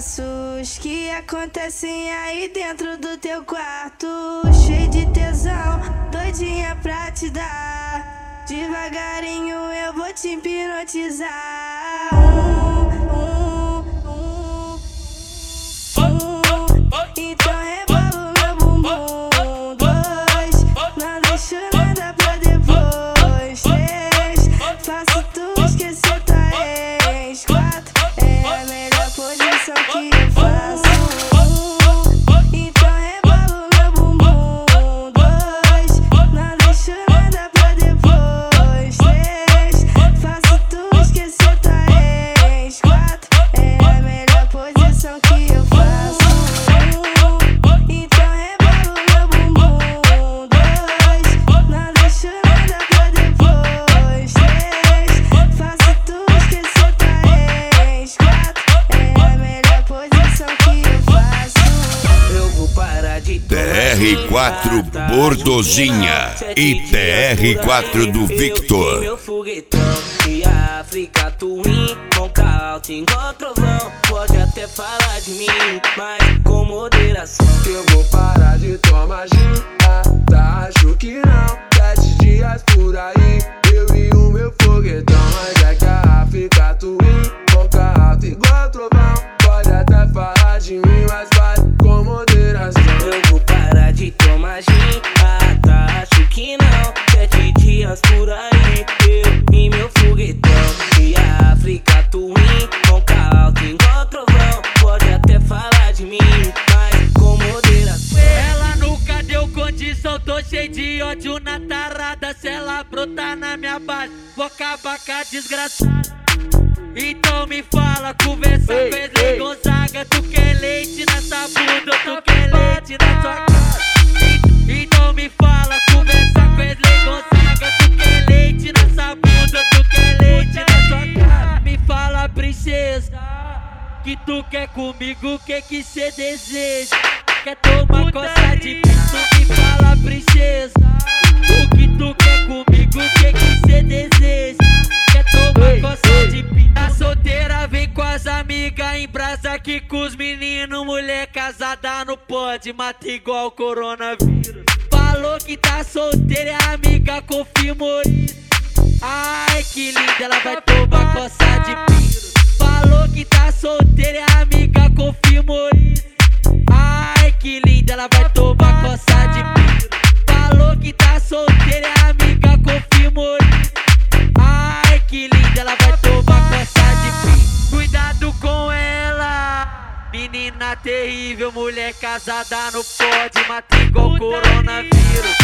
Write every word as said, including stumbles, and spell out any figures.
passos que acontecem aí dentro do teu quarto, cheio de tesão, doidinha pra te dar. Devagarinho eu vou te hipnotizar. Um, um, um, um. Então rebola o meu bumbum. Dois, não deixo nada pra depois. Três, faço tu esquecer tua ex. Quatro, é a melhor posição que eu faço. Um, então rebola o meu bumbum. Dois, não deixo nada pra depois. Três, faço tu esquecer tua ex. Quatro, é a melhor posição que eu faço. Um, então rebola o meu bumbum. Dois, não deixo nada pra depois. Três, faço tu esquecer tua ex. Quatro, é a melhor posição que eu faço. Eu vou parar de T R quatro Bordozinha e T R quatro do Victor. Meu foguetão e a África Twin, monca alta igual trovão. Pode até falar de mim, mas com moderação. Eu vou parar de tomar gin, ah, tá, acho que não. Sete dias por aí, eu e o meu foguetão. Mas é que a África Twin, monca alta igual trovão. Pode até falar de mim, mas vai com moderação. Eu vou parar de tomar gin, ah, tá, acho que não. Sete dias por aí, eu e meu foguetão. E a África Twin, monca alta igual trovão. Pode até falar de mim, mas com moderação. Ela nunca deu condição, tô cheio de ódio na tarada. Se ela brotar na minha base, vou acabar com a desgraçada. Então me fala, conversa com Wesley Gonzaga. Tu quer leite nessa bunda, tu quer leite na sua cara. Então me fala, conversa com Wesley Gonzaga. Tu quer leite nessa bunda, tu quer leite na sua cara. Me fala, princesa, que tu quer comigo, o que que cê deseja? Quer tomar coça de pinto? Me fala, princesa, o que tu quer comigo, o que que cê deseja? Quer tomar coça de pinto? A solteira vem com as amigas em brasa aqui com os meninos. Mulher casada não pode, mata igual coronavírus. Falou que tá solteira, a amiga confirmou isso. Ai que linda, ela vai tomar coça de piro. Falou que tá solteira, a amiga confirmou isso. Ai que linda, ela vai tomar coça de piro. Falou que tá solteira, a amiga confirmou isso. Ai que linda, ela vai tomar coça de piro. Cuidado com ela, menina terrível. Mulher casada não pode, mata igual coronavírus.